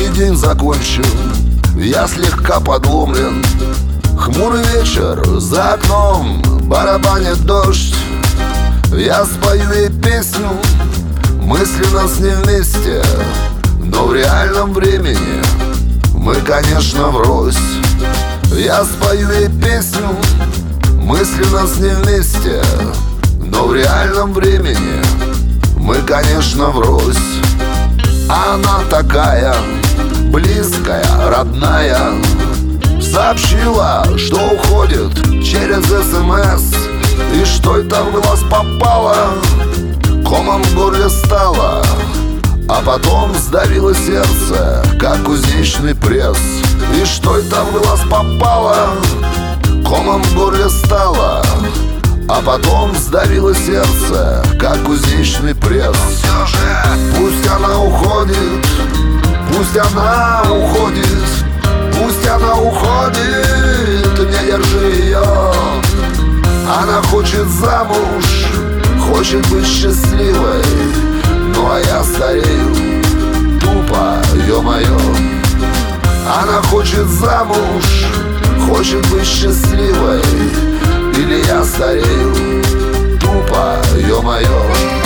Рабочий день закончен, я слегка подломлен. Хмурый вечер, за окном барабанит дождь. Я спою ей песню, мысленно с ней вместе, но в реальном времени мы, конечно, врозь. Я спою ей песню, мысленно с ней вместе, но в реальном времени мы, конечно, врозь. Она такая близкая, родная, сообщила, что уходит через СМС. И что это в глаз попало, комом в горле стало, а потом сдавило сердце, как кузнечный пресс. И что это в глаз попало, комом в горле стало, а потом сдавило сердце, как кузнечный пресс. Пусть она уходит, пусть она уходит, пусть она уходит, не держи ее. Она хочет замуж, хочет быть счастливой, ну а я старею, тупо, ё-моё. Она хочет замуж, хочет быть счастливой, или я старею, тупо, ё-моё.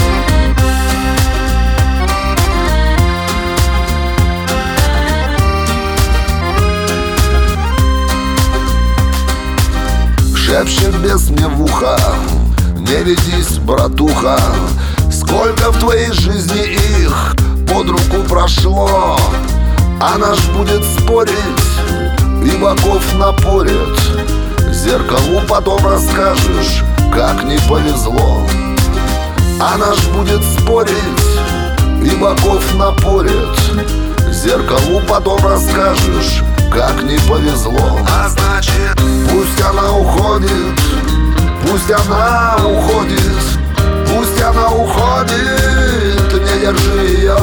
Шепчет бес мне в ухо: не ведись, братуха, сколько в твоей жизни их под руку прошло. Она ж будет спорить и боков напорит, зеркалу потом расскажешь, как не повезло. Она ж будет спорить и боков напорит, зеркалу потом расскажешь, как не повезло. А значит, пусть она уходит, пусть она уходит, пусть она уходит, не держи ее.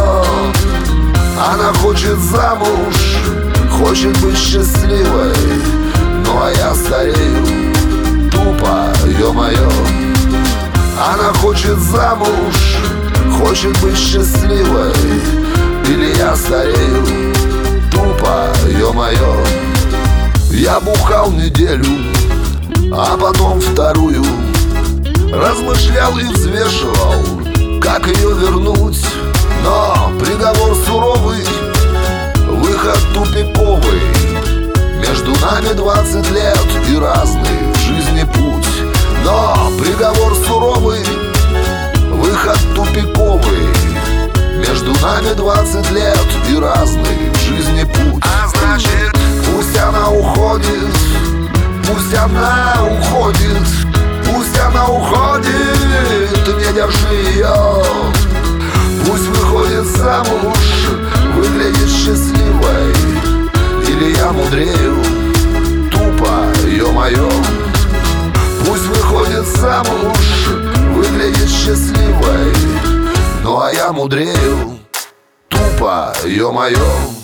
Она хочет замуж, хочет быть счастливой, ну а я старею, тупо, ё-моё. Она хочет замуж, хочет быть счастливой, или я старею, тупо, ё-моё. Я бухал неделю, а потом вторую, размышлял и взвешивал, как ее вернуть. Но приговор суровый, выход тупиковый. Между нами 20 лет и разный в жизни путь. Но приговор суровый, выход тупиковый. Между нами 20 лет и разный в жизни путь. а значит, пусть она уходит, пусть она уходит, пусть она уходит, не держи ее. Пусть выходит замуж, выглядит счастливой, или я мудрею, тупо, ё-моё. Пусть выходит замуж, выглядит счастливой, ну а я мудрею, тупо, ё-моё.